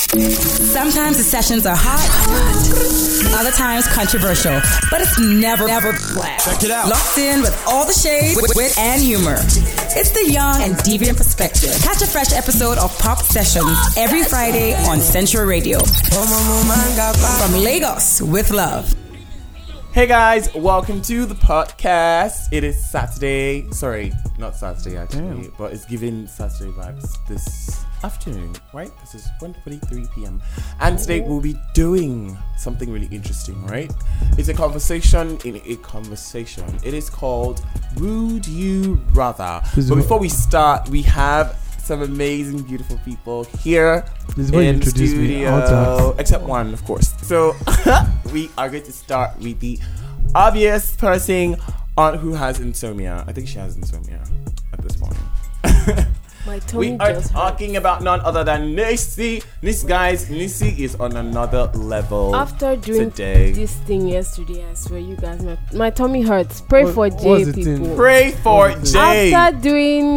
Sometimes the sessions are hot, other times controversial, but it's never flat. Check it out. Locked in with all the shade, wit, and humor. It's the young and deviant perspective. Catch a fresh episode of Pop Sessions every Friday on Central Radio. From Lagos with love. Hey guys, welcome to the podcast. It is Saturday. Sorry, not Saturday actually, but it's giving Saturday vibes this afternoon, right? This is 1:43 p.m. And today we'll be doing something really interesting, right? It's a conversation in a conversation. It is called Would You Rather? But before we start, we have some amazing, beautiful people here in the studio, except one, of course. So we are going to start with the obvious person on who has insomnia. I think she has insomnia at this point. We are talking about none other than Nisi. Nisi is on another level. After doing today. This thing yesterday, I swear you guys, my tummy hurts. Pray for Jay, people. Pray for Jay. After doing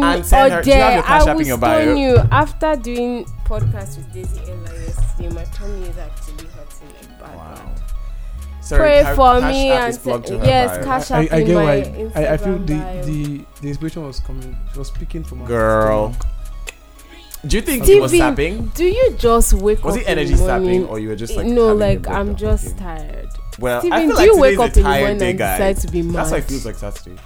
I will stone you. After doing podcast with Daisy Ella yesterday, my tummy is actually hurting like bad. Wow. Sorry, pray for me and cash up I in get my why. Instagram I feel bio. the inspiration was coming. She was speaking from her Girl. stomach. Do you think he was Steven, sapping? do you just wake Was up it energy in the morning? sapping, or you were just like no, having like a I'm breakdown? just tired. Well, Steven, I feel do like you wake up today's a in the tired morning day, and guys. decide to be mad? That's why it feels like Saturday.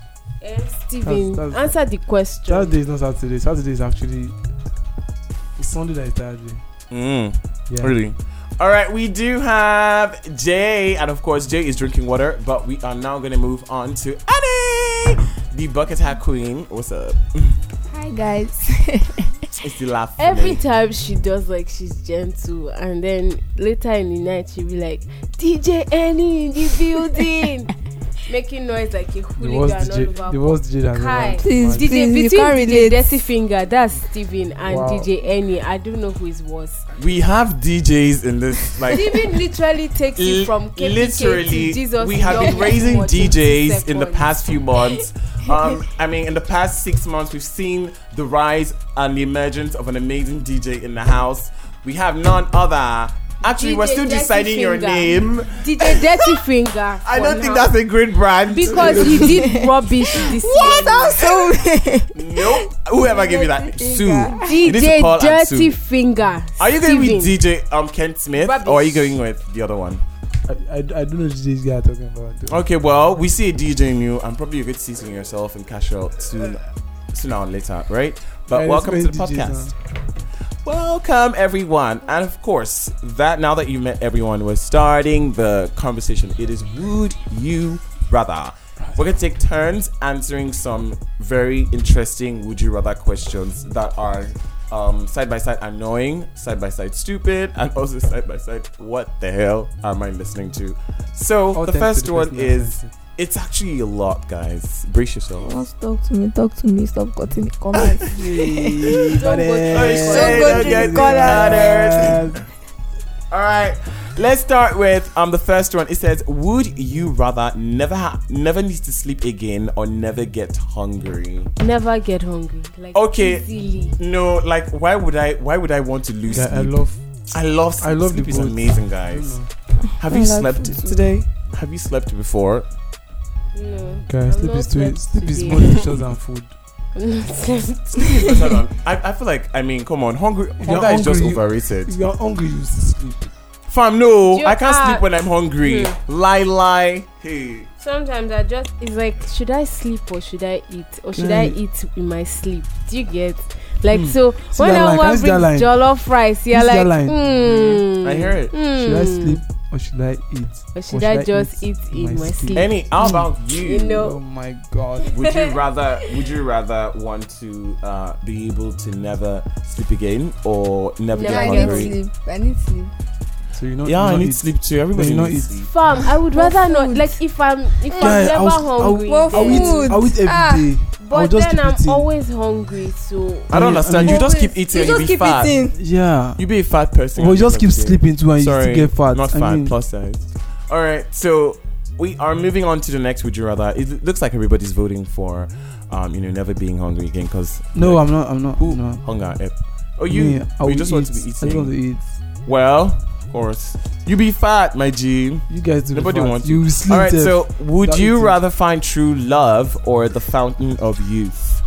Steven, That's- answer the question. Saturday is not Saturday. Saturday is actually it's Sunday that is Saturday. Yeah. Really? All right, we do have Jay, and of course, Jay is drinking water, but we are now going to move on to Annie, the bucket hat queen. What's up? Hi guys. It's the laugh. Every time she does like she's gentle, and then later in the night she'll be like, DJ Annie in the building, making noise like a hooligan all over. The worst DJ that Kai, Please, DJ, you between can't DJ relate. Dirty Finger, that's Steven, and Wow. DJ Annie, I don't know who is worse. We have DJs in this, like, Steven literally takes it from KPK literally, to Jesus. we have been in raising just 2 DJs in the seconds. past few months. I mean, in the past 6 months, we've seen the rise and the emergence of an amazing DJ in the house. We have none other. Actually, we're DJ still Dirty deciding your Finger. name. DJ Dirty Finger. I for don't think now. that's a great brand. Because he did rubbish this What? year. I'm so Nope. Whoever gave you that, sue. You need to call DJ and Dirty sue. Finger. Are you going with Steven. DJ Kent Smith, Rubbish. or are you going with the other one? I don't know this guy talking about. Though. Okay, well, we see a DJ in you, and probably you're going to see it in yourself and cash out sooner or later, right? But Yeah, welcome to the there's many podcast. DJs Welcome, everyone. And of course, now that you met everyone, we're starting the conversation. It is Would You Rather? We're going to take turns answering some very interesting Would You Rather questions that are side by side annoying, side by side stupid, and also side by side what the hell am I listening to? So All the thanks first to the one person that is, sent it's actually a lot, guys. Brace yourselves. Talk to me. Stop cutting the comments. it. Don't go Don't go to the corner. All right, let's start with the first one. It says, "Would you rather never need to sleep again or never get hungry?" Never get hungry. Like Okay. easily. No, like why would I want to lose Yeah, sleep? I love sleep. I love sleep the is both. amazing, guys. Have you I like slept food too. today? Have you slept before? No. Guys, I'm sleep not is slept sleep is today. more delicious than food. I'm not slept. Sleep is better than. I feel like, I mean, come on, hunger is just hungry, overrated. If you're hungry, you sleep. Fam, no, You I can't are- sleep when I'm hungry. Lie. Hey. Sometimes it's like, should I sleep or should I eat? Or should I eat in my sleep? Do you get? Like, so See when that I line? want Can to you see that bring line? jollof rice, you're See that like, line? I hear it. Should I sleep or should I eat? Or should I just eat in my sleep? Any, how about you? You know. Oh my god. Would you rather want to be able to never sleep again or never Never get I get hungry? need sleep. So you know. Yeah, I you need eat. sleep too. Everybody Then you not needs eat. sleep. Fam, I would For rather not. food. Like, if I'm Yeah, never hungry, Well, I'll food. eat every day. Ah. I'll but just then keep I'm eating. always hungry, so I don't understand. You just keep eating You and just you be keep fat. eating. Yeah. You be a fat person. Or at you the just end keep of the day. sleeping too and you Sorry, still get fat. not I fat, mean, plus size. All right, so we are moving on to the next. Would you rather? It looks like everybody's voting for, never being hungry again. Cause no, I'm not. who No. hunger. Oh, Me, you I will just want to be eat. I eating. just want to eat. Well, of course. You be fat, my G. You guys do. Nobody wants you. All right, so would you rather find true love or the fountain of youth?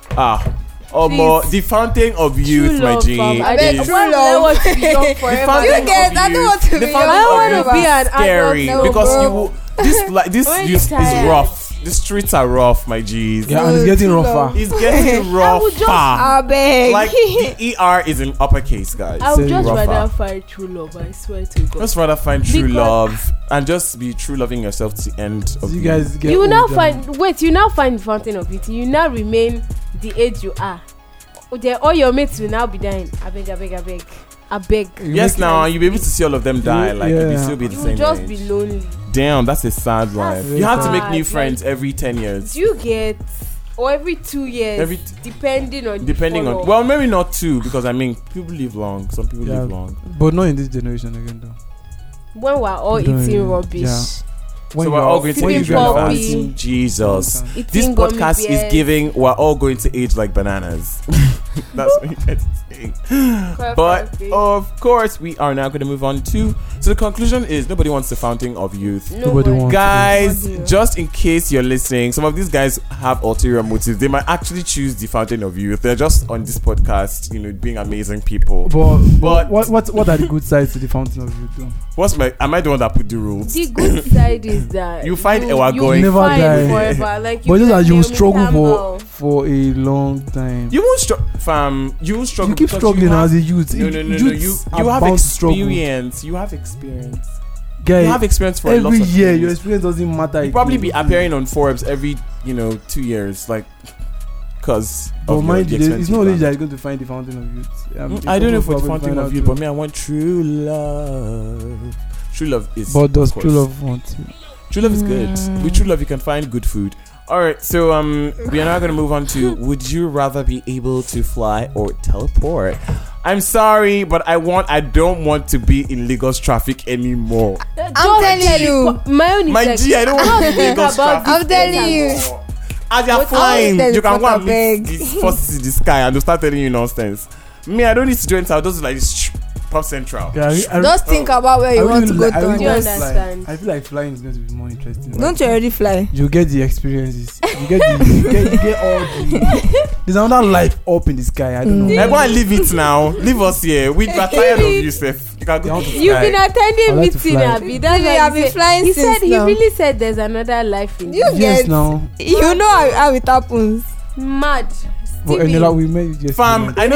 More the fountain of youth, my G. I mean, true love. I want to be young forever. You guys, I don't want to be young. I want to be an scary adult because this youth is rough. The streets are rough, my G's. Yeah, and it's getting rougher. It's getting rougher. I beg. Like the ER is in uppercase, guys. I would just rougher. rather find true love. I swear to God. Just rather find true love and just be true loving yourself to the end of you guys get. You now find. Wait, you now find the fountain of youth. You now remain the age you are. All your mates will now be dying. I beg. Yes, now you'll be able to see all of them die. Like you'll still be the same age. You'll just be lonely. Damn, that's a sad life. You have to make new Like, friends every 10 years. Do you get, or every 2 years, depending on. Well, maybe not 2 because I mean people live long. Some people live long, but not in this generation again, though. When we're all eating rubbish. Yeah. So we're all going to age like that. Jesus. This podcast is giving, we're all going to age like bananas. That's what you get to say. But of course, we are now going to move on to. So the conclusion is nobody wants the fountain of youth. Nobody wants. Guys, just in case you're listening, some of these guys have ulterior motives. They might actually choose the fountain of youth. They're just on this podcast, being amazing people. But what are the good sides to the fountain of youth, though? Am I the one that put the rules? The good side is that you find Ewa going never die forever. Like but just that you will struggle for a long time. You won't struggle, fam. You won't struggle. You keep struggling as a youth. No. You have experience. You have experience. Guy, you have experience for every lots of year. things. Your experience doesn't matter. You probably be appearing on Forbes every 2 years, like because. But mind you, it's not only that you're going to find the fountain of youth. I don't know for the fountain of youth, but me, I want true love. True love is. But does true love want you? True love is good. With true love, you can find good food. All right, so we are now going to move on to: would you rather be able to fly or teleport? I'm sorry, but I don't want to be in Lagos traffic anymore. I'm telling you, my G, I don't want to be in Lagos traffic. I'm telling you. As you're flying, you can go and meet these forces in the sky and they'll start telling you nonsense. Me, I don't need to do anything. I'll just like this. Pop Central. Just think about where you want to go to. Do you understand? I feel like flying is going to be more interesting. Don't you already fly? You get the experiences. You get all the. There's another life up in the sky. I don't know. I want to leave it now. Leave us here. We are tired of you, Seth. You can go to You've been attending meeting, Abby. That's why I've been flying he since said now. He really said there's another life in You yes, now. You know how it happens. Mad. But we met just fam, I know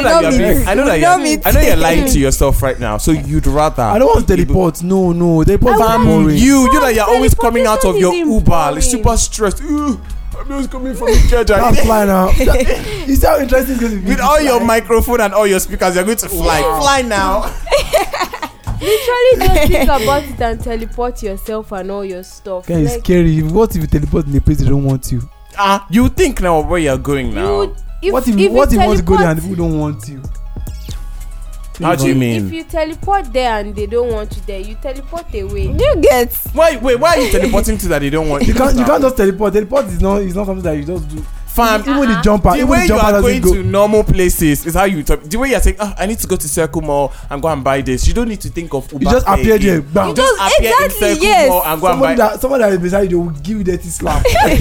you're lying to yourself right now. So you'd rather. I don't want to teleport. No. Teleport. Fam, you know that you're always coming out of your Uber, like super stressed. I'm just coming from the church. That's fly now. You see how interesting it's going to be. With all your microphone and all your speakers, you're going to fly. Yeah. Fly now. Literally just think about it and teleport yourself and all your stuff. Guys, it's scary. What if you teleport in a place they don't want you? You think now where you're going now. What if you want to go there and people don't want you? How do you mean? If you teleport there and they don't want you there, you teleport away. You get. Wait, why are you teleporting to that they don't want you? You can't just teleport. Teleport is not something that you just do. Fam, even the jumper. The way you are going to normal places is how you talk. The way you're saying, I need to go to Circle Mall and go and buy this. You don't need to think of Uber. You just appear there. You just appear in Circle Mall and go and buy. Someone that is beside you will give you dirty slap.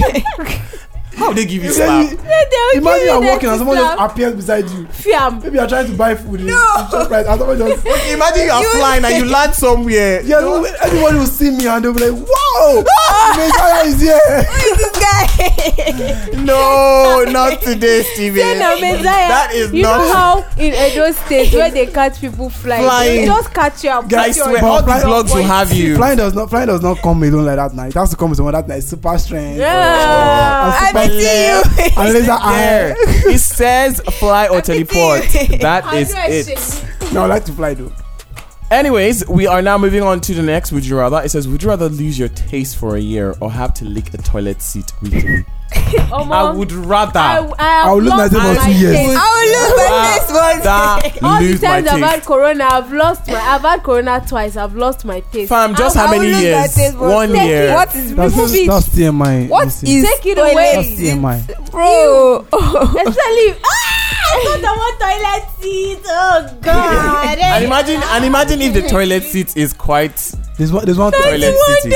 How they give you slap? Imagine you're walking and someone just appears beside you. Fiam. Maybe you're trying to buy food. No. And someone just. Imagine you're flying and you land somewhere. Yeah, everyone will see me and they'll be like, "Wow, Messiah is here." Who is this guy? No, not today, Steven. That is you not. You know how in Edo State where they catch people flying. They just catch you and I swear, all the vlogs will have you. Flying does not come alone like that night. It has to come with someone that night. Super strength. Yeah. I see you. And laser eye. It says fly or teleport. That is it. No, I like to fly though. Anyways, we are now moving on to the next would you rather. It says, would you rather lose your taste for a year or have to lick a toilet seat weekly? I would rather. I will lose my taste for 2 years. I will lose my taste for 2 years. All the times I've had corona, I've had corona twice. I've lost my taste. Fam, just how many years? 1 year. What is that's TMI. What is take it away? That's TMI. Bro. Especially I want toilet seat. Oh God. And imagine if the toilet seat is quite There's one toilet seat.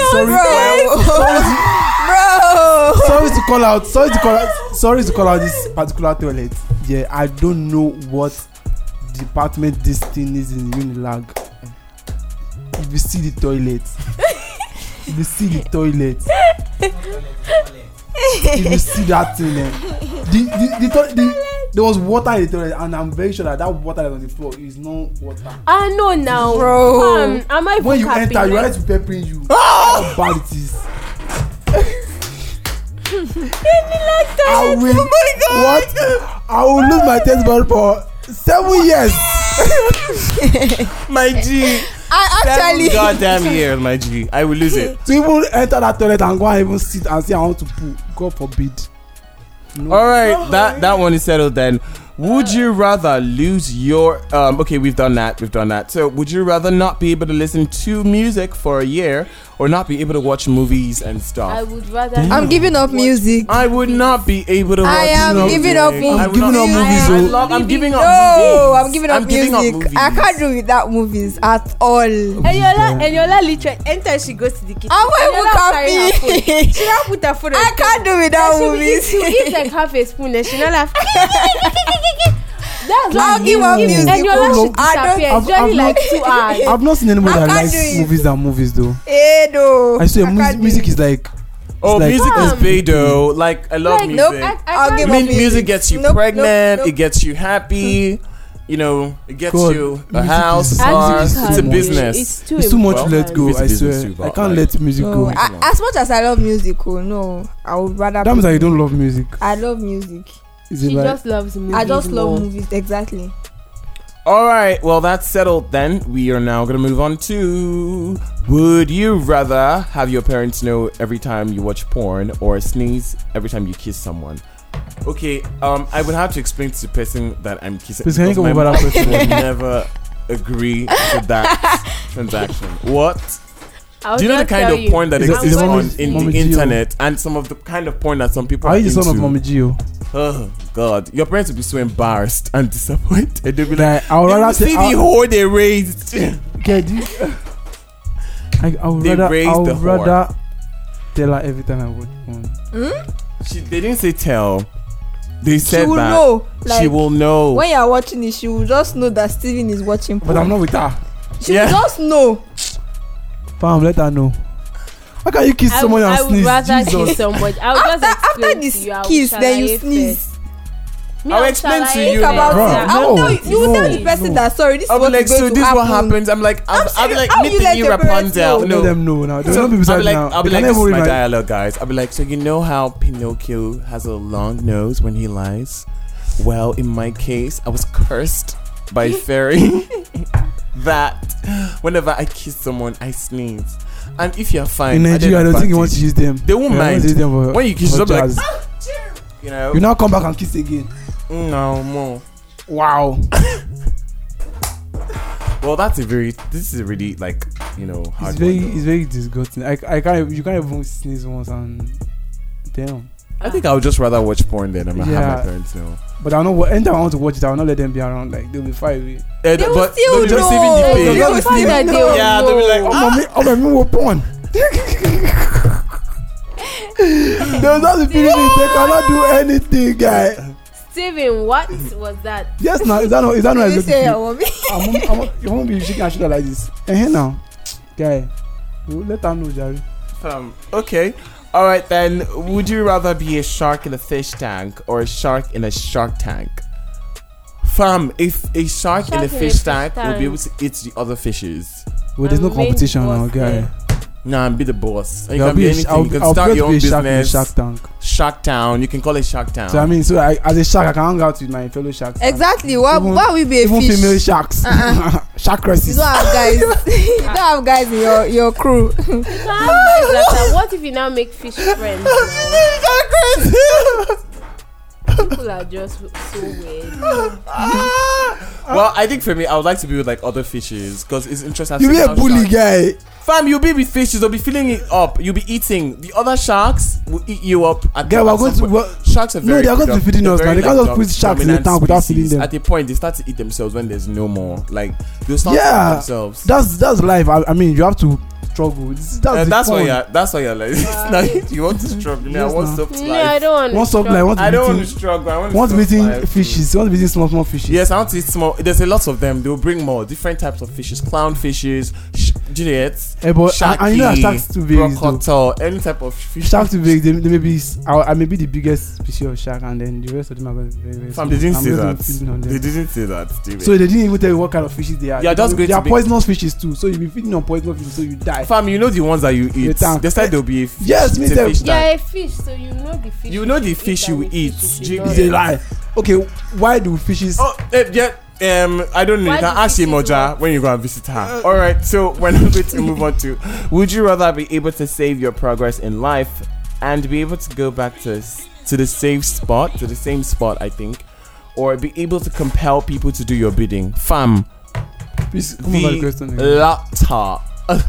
Sorry to call out this particular toilet. Yeah, I don't know what department this thing is in Unilag. If you see the toilet, if you see that thing, there was water in the toilet, and I'm very sure that water that's on the floor is no water. I know now, bro. Am I when you enter, you realize people peppering you. How bad it is. I will. Oh my God! What? I will lose my taste bud for 7 years. My G. I actually 7 goddamn years, my G. I will lose it. To even enter that toilet and go and even sit and say I want to poo, God forbid. No. All right, that one is settled then. Would you rather lose your okay, we've done that. So would you rather not be able to listen to music for a year or not be able to watch movies and stuff? I would rather. I'm giving up music. I would not be able to watch I am music. giving up movies. I'm giving up movies. I'm giving up No, movies. I'm giving up music. I can't do without movies at all. Eniola literally anytime she goes to the kitchen. I'm going to copy. She not put her phone. I can't do without movies. She eat like half a spoon and she not laugh. That's I'll give up music. Eniola should disappear. It's only like 2 hours. I've not seen anybody I that can't likes do it. movies than movies though. No. I swear, music is like. Oh, like, music is Beto. Like I love music. Nope, I'll give up Music gets you Nope, pregnant. nope. It gets you happy. You know, it gets God, you a music house, is- a car. music is It's a too business. It's too much Well, to let go. it's a I business swear, too, I but can't like- let music No, go. as much as I love music, no, I would rather. That means that you don't love music. I love music. Is it She like just loves movies. I just more. love movies. Exactly. All right, well, that's settled then. We are now going to move on to would you rather have your parents know every time you watch porn or sneeze every time you kiss someone? Okay, I would have to explain to the person that I'm kissing. Please, can you because go my over that mom person? would never agree to that transaction. What? Do you know the kind of porn that Is it- exists is it on Mommy- in Mommy the Gio? internet and some of the kind of porn that some people Are are you the son of into? Mommy Gio? Oh God, your parents will be so embarrassed and disappointed. They'll be like, Like, I would "You rather see say, the whore they raised." Get you? I would They rather, raised I the would whore. rather tell her every time I watch porn. They didn't say tell. They said She will that know. she will know. When you are watching it, she will just know that Steven is watching. But I'm not with her. She Yeah. will just know. Fam, let her know. How can you kiss someone and I would sneeze? rather Jesus. kiss somebody. I would just After explain this to you, I will kiss, then you shalaye sneeze. first. I'll explain to shalaye you Think about Bro, it. first. I will no, tell you will tell the person that sorry, this is I'll be what like, is going so to this is happen. what happens. I'm like, I'll be like, How you let meet your parents know? Rapunzel. Let No, them know now. There So, will not be I'll beside be like, now. I'll be They like, can this is never my read dialogue, guys. I'll be like, so you know how Pinocchio has a long nose when he lies? Well, in my case, I was cursed by a fairy that whenever I kiss someone, I sneeze. And if you're fine, In Nigeria, I don't think you want to use them. They won't Yeah, mind. use them for- When you kiss, for you'll be like, jazz. you know, You now come back and kiss again. no more. Wow. Well, this is a really like, you know, hard It's very, one, though. it's very disgusting. I can't. You can't even sneeze once and damn. I think I would just rather watch porn than have my Yeah. parents know. But I know anytime I want to watch it, I will not let them be around. Like they'll be far away. They will But still they'll be know. receiving the They pay. will The fact still that they know. will Yeah, they'll be like, know. Oh, me what porn. They'll not be feeling it. They cannot do anything, guy. Steven, what was that? Yes, now is that not You exactly? say, "Oh, mommy." You won't be shaking and shoulder like this. Here now, guy. We'll let her know, Jerry. Okay. All right then. Would you rather be a shark in a fish tank or a shark in a shark tank? Fam, if a shark in a fish tank will be able to eat the other fishes. Well, there's no I'm main competition now, boss guy. there. Nah, and be the boss. And you There'll can be be a- anything. You can I'll start bet your to own be a shark in a business. Shark Tank. Shark Town. You can call it Shark Town. So I mean, as a shark, I can hang out with my fellow sharks. Exactly. Why Even- will we be a Even fish? female sharks. Shark You races. don't have guys. You don't have guys in your crew. So how is that? What if you now make fish friends? Now? People are just so weird. Well, I think for me, I would like to be with like other fishes because it's interesting. You be a bully guy. Fam, you'll be with fishes. They'll be filling it up. You'll be eating. The other sharks will eat you up. Guy, we're going to. Sharks are very. No, they are going to be feeding us now. They can't just put sharks in the tank without feeding them. At the point, they start to eat themselves when there's no more. Like they'll start to eat themselves. That's life. I mean, you have to struggle. That's why you're like. You want to struggle. I want soft life. I don't want to struggle. I don't want to struggle. I want to be eating fishes. I want to be eating small fishes. Yes, I want to eat small. There's a lot of them. They'll bring more different types of fishes. Clown fishes, Juliet, Shaki, and you know sharks too big. Crocodile, any type of fish. Sharks too big. They may be. I may be the biggest species of shark, and then the rest of them are very, very small. They didn't say that. They didn't say that. Steven. So they didn't even tell you what kind of fishes they are. Yeah, that's great. They are poisonous fishes too. So you'll be feeding on poisonous fishes, so you die. Fam, you know the ones that you eat. They said there'll be a fish. Yes, me too. Yeah, a fish. So you know the fish. You know the fish you eat. It's a lie. Okay, why do fishes? Oh, yeah. I don't know. You can ask Moja when you go and visit her. All right. So we're not going to move on to. Would you rather be able to save your progress in life and be able to go back to the same spot, I think, or be able to compel people to do your bidding? Fam, the latter.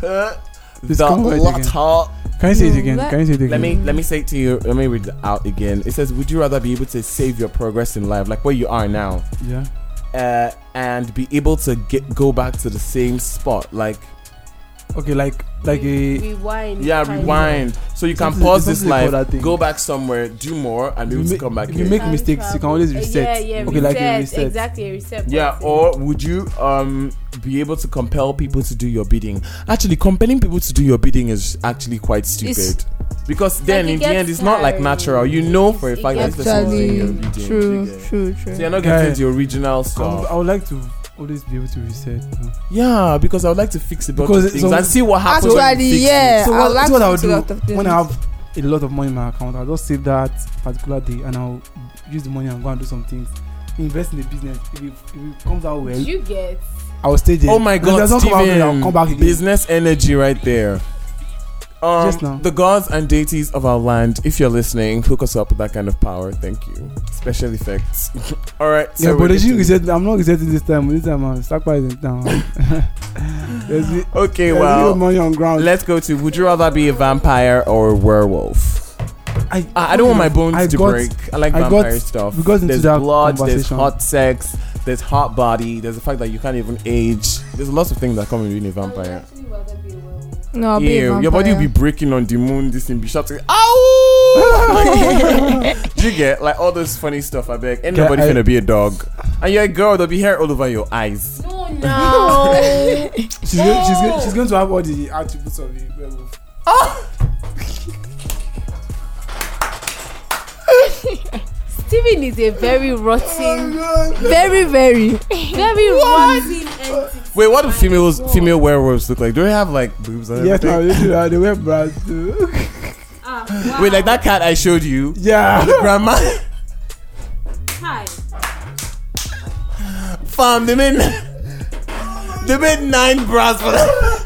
Can you say it again? Let me say it to you. Let me read it out again. It says, would you rather be able to save your progress in life, like where you are now? Yeah. And be able to go back to the same spot, like okay, like a rewind. Yeah, rewind. So you can pause this life, go back somewhere, do more, and be able to come back. If you make mistakes, you can always reset. Yeah, okay, like a reset. Exactly, a reset. Yeah, or would you be able to compel people to do your bidding? Actually, compelling people to do your bidding is actually quite stupid. Because then in the end, it's not like natural. You know for a fact that this person is doing your bidding. True. So you're not getting the original stuff. I would like to always be able to reset. Yeah, because I would like to fix a bunch of things and see what happens when you fix it. So what I would do when I have a lot of money in my account, I'll just save that particular day and I'll use the money and go and do some things. Invest in the business. If it comes out well, you get. I will stay there. Oh my God, Steven, I'll come back again. Business energy right there. Just now. The gods and deities of our land, if you're listening, hook us up with that kind of power. Thank you. Special effects. All right. So yeah, but as you reset, I'm not resetting this time. This time I'm sacrificing down. Okay, well, money on ground. Let's go to. Would you rather be a vampire or a werewolf? I don't want my bones to break. I like vampire stuff. There's blood. There's hot sex. There's hot body. There's the fact that you can't even age. There's lots of things that come with being a vampire. No, I'll be a vampire. Your body will be breaking on the moon. This thing be shouting, "Ow!" Do you get like all this funny stuff? I beg. Ain't nobody finna be a dog. And you're a girl. There'll be hair all over your eyes. No. She's going to have all the attributes of the werewolf. Steven is a very rotten, very rotten entity. Wait, what do female werewolves look like? Do they have like boobs and everything? Yes, no, they wear bras too. Wow. Wait, like that cat I showed you? Yeah. Grandma. Hi. Fam, they made 9 bras for that.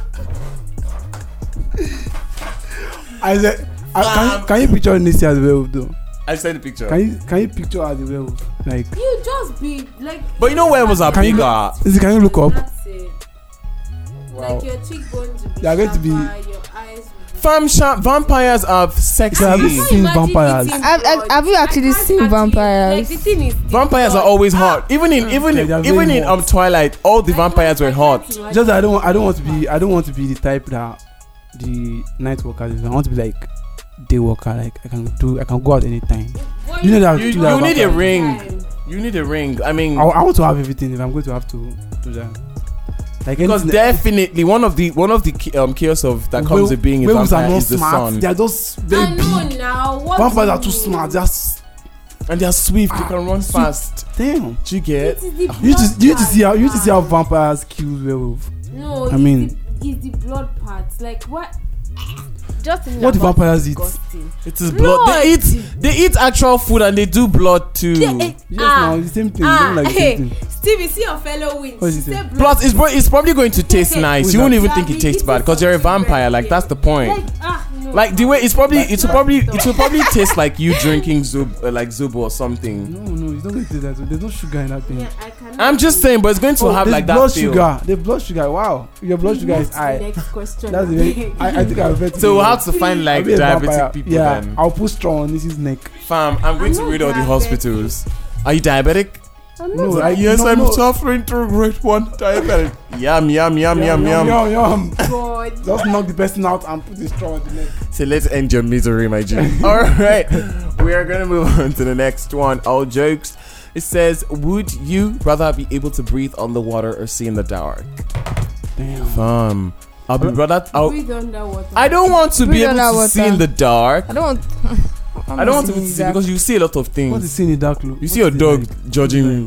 I said, can you picture Nisi as a werewolf though? I sent the picture. Can you picture as a werewolf? Like you just be like. But you know werewolves are bigger. Can you look up? That's it. Wow. Like your cheekbones will be. They are going to be. Your eyes. Fam, vampires are sexy. Have you seen vampires? Have you actually seen vampires? Like the thing is, vampires are always hot. Even in Twilight, all the vampires were hot. Just I don't want to be the type that the night worker is. I want to be like day worker. Like I can go out anytime. You know that you need a ring. You need a ring. I mean, I want to have everything if I'm going to have to do that. Like because definitely one of the chaos of that comes with being a vampire is the sun. They are just very big. Vampires are too smart. And they are swift. They can run fast. Damn. Do you get? You need to see how vampires kill werewolf. No, I mean, it's the blood parts. Like what? What do vampires eat? It is blood. They eat actual food and they do blood too. Yes, now the same thing. Don't like the same thing. Stevie, see your fellow wins. Plus, it's probably going to taste nice. You won't even think it tastes bad because you're a vampire. Like that's the point. No. Like the way it will probably taste like you drinking Zobo or something. No, it's not going to taste that. There's no sugar in that thing. Yeah, I'm just saying, but it's going to have like that blood feel. sugar. The blood sugar. Wow, your blood sugar is high. Next question. That's very. I think I'll bet. So we'll have to find like diabetic people then. I'll put straw on his neck. Fam, I'm going to read all the hospitals. Are you diabetic? No, I'm suffering through grade 1 diabetic. Yum. God. Just knock the person out and put the straw on the neck. So let's end your misery, my G. Alright, we are going to move on to the next one. All jokes. It says, would you rather be able to breathe underwater or see in the dark? Damn. I'll be rather. Breathe underwater. I don't want to be Breathe able to underwater. see in the dark. I don't want to be able to see because you see a lot of things. What is seeing in the dark look? You see your dog judging.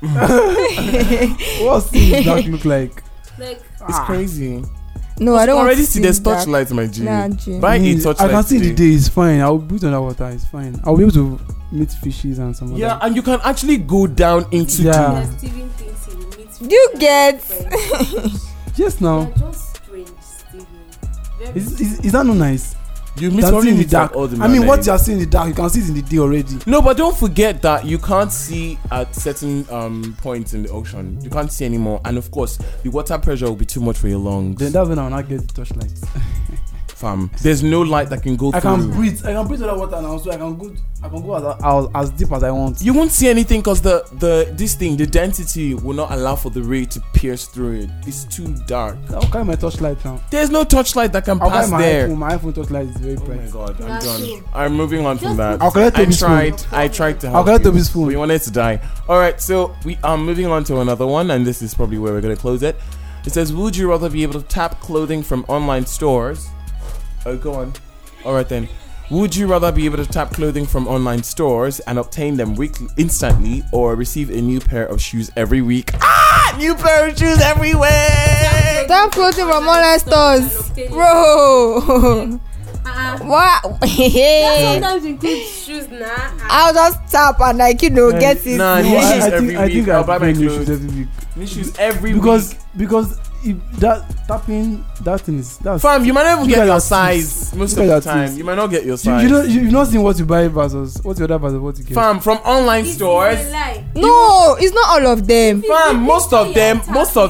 What's seeing in the dark look like? Like, It's crazy. No, I don't want Already to see there's that. torchlight, my G. Nah, G. Buy a torchlight. I can see the today. day. It's fine. I'll breathe underwater. It's fine. I'll be able to meet fishes and some Yeah, other. and you can actually go down into Yeah. Steven thinks he will meet You get. Yes, now. You're just strange, Steven. Very Is that not nice? You miss That's probably in the meet like dark. all the I mean, what mermaids. you're seeing in the dark, you can see it in the day already. No, but don't forget that you can't see at certain points in the ocean. You can't see anymore, and of course, the water pressure will be too much for your lungs. Then that's when I'll not get the torchlight. Fam, there's no light that can go I through. can breathe under water now, so I can go as deep as I want. You won't see anything because the density will not allow for the ray to pierce through it. It's too dark. I'll carry my torchlight now. There's no torchlight that can I'll pass carry my there. iPhone. My iPhone torchlight is very Oh my bright. god, I'm That's done. true. I'm moving on from Just that. I'll collect I Toby's phone. tried to help I'll collect you, Toby's but phone. you wanted to die. Alright, so we are moving on to another one, and this is probably where we're going to close it. It says, would you rather be able to tap clothing from online stores? Oh, go on. Alright then. Would you rather be able to tap clothing from online stores and obtain them instantly, or receive a new pair of shoes every week? New pair of shoes everywhere! Damn clothing from online stores. Bro. What? sometimes include shoes now. I'll just tap and get it. Nah, new No, shoes every I week. think I'll I buy my buy new clothes. shoes every week. New shoes every Because week. if that tapping that thing is that's Fam, you might not even Look get at your your size teeth. most Look of at the your time. teeth. You might not get your you size. you've not seen what you buy versus what's the other versus what you get. Fam, from online stores. No, it's not all of them. Fam, most of them,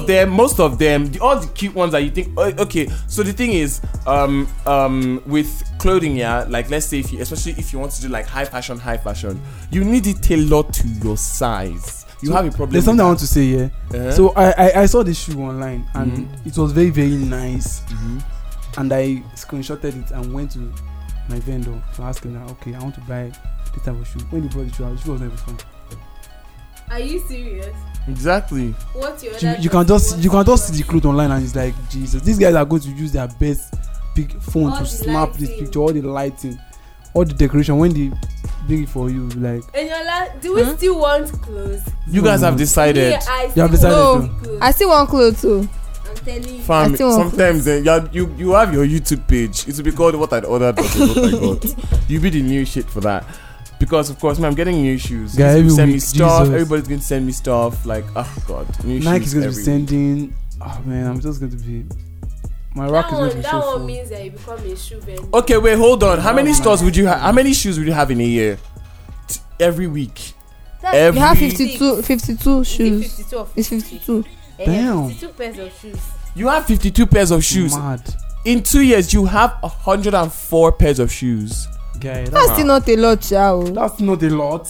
all the cute ones that you think. Okay, so the thing is, with clothing, yeah, like let's say especially if you want to do like high fashion, you need it tailored to your size. You have a problem. There's something I want to say here. Uh-huh. So I saw this shoe online and it was very very nice, and I screenshotted it and went to my vendor to ask him that okay I want to buy this type of shoe. When he brought the shoe out, the shoe was never fun. Are you serious? Exactly. What's your You can just see the clothes online and it's like Jesus. These guys are going to use their best phone All to the snap this lighting. picture, all the lighting, all the decoration. When they bring it for you, like do we still want clothes? You guys have decided. Yeah, I You have still decided want to. clothes. I still want clothes too. I'm telling you. Fam, I still want sometimes you have your YouTube page. It will be called What I'd Ordered. What I got. You be the new shit for that. Because of course, man, I'm getting new shoes. Yeah, You every send me week, stuff. Jesus. Everybody's going to send me stuff. Like, oh god, new Nike shoes is going to be every week. sending. Oh man, I'm just going to be. My rack is going to be That so one full. means that you become a shoe vendor. Okay, wait, hold on. How many stores would you have? How many shoes would you have in a year? Every week. That's You have Every- 52 shoes. 52 or It's 52. Damn. 52 pairs of shoes. You have 52 pairs of shoes. Mad. In 2 years, you have 104 pairs of shoes. Guy, That's still not a lot, child. that's not a lot.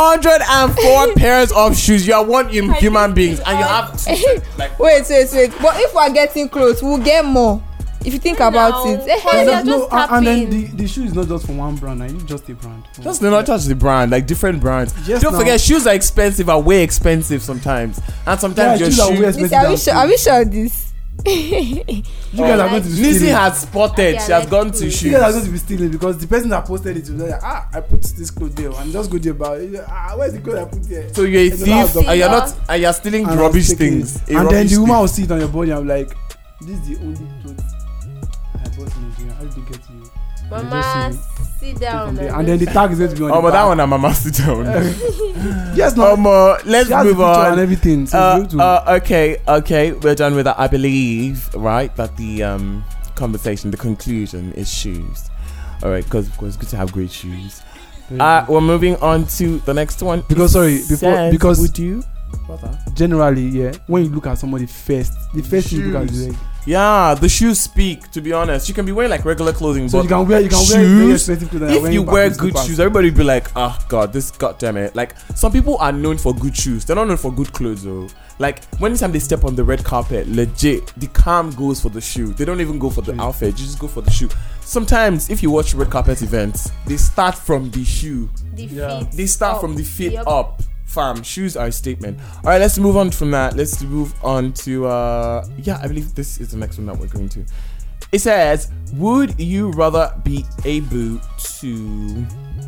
104 pairs of shoes. You are one human beings, and you have like. Wait. But if we're getting clothes, we'll get more. If you think about it. Because you're just And then tapping. the shoe is not just for one brand. I need just a brand. Just not just the brand, like different brands. Yes, Don't now. forget, shoes are expensive, are way expensive sometimes, and sometimes Yeah, your shoes are way shoe. expensive. Listen, are we sure of this? You guys are going to be Lizzie stealing. has spotted. She has gone to You shoes. guys are going to be stealing because the person that posted it will be like, I put this clothes there and just go there about where's the clothes I put there? So you're a And the last thief, and you're doctor. not, and you're stealing And rubbish I'm taking things. it. A And then rubbish the woman thing. will see it on your body and I'm like, this is the only clothes I bought in Nigeria. How did they get to you? Mama, sit down. And then the tag is going to be on Oh, the but that back. one, I'm mama sit down. Yes, no. Let's She has move the picture and on. everything. So it's going to- Okay, we're done with that. I believe, right, that the conversation, the conclusion is shoes. All right, because of course, it's good to have great shoes. We're moving on to the next one. Because would you? Generally, yeah, when you look at somebody first, the first thing you look at is like, yeah, the shoes speak. To be honest, you can be wearing like regular clothing, so but you can wear very expensive clothing. If you wear good shoes, everybody will be like, oh god, this goddamn it. Like some people are known for good shoes, they're not known for good clothes though. Like anytime they step on the red carpet, legit, the calm goes for the shoe. They don't even go for the outfit, you just go for the shoe. Sometimes if you watch red carpet events, they start from the shoe. They start from the feet up. Fam, shoes are a statement. All right, let's move on from that. Let's move on to I believe this is the next one that we're going to. It says, would you rather be able to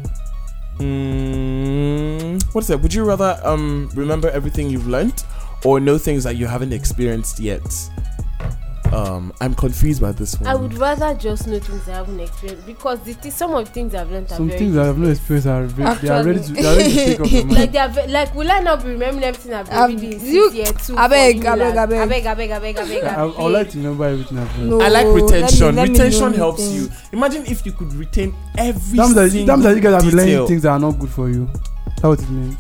what is that? Would you rather remember everything you've learned or know things that you haven't experienced yet? I'm confused by this one. I would rather just know things I haven't experienced because some of the things I've learned are some very things I have not experienced are they are ready to take up your mind. Like will I not be remembering everything I've been reading since year 2? Abeg. I would like to remember everything I've learned. No, I like retention. let me Retention know helps anything. you. Imagine if you could retain every Damn that you guys have been learning detail. things that are not good for you. That's what it means.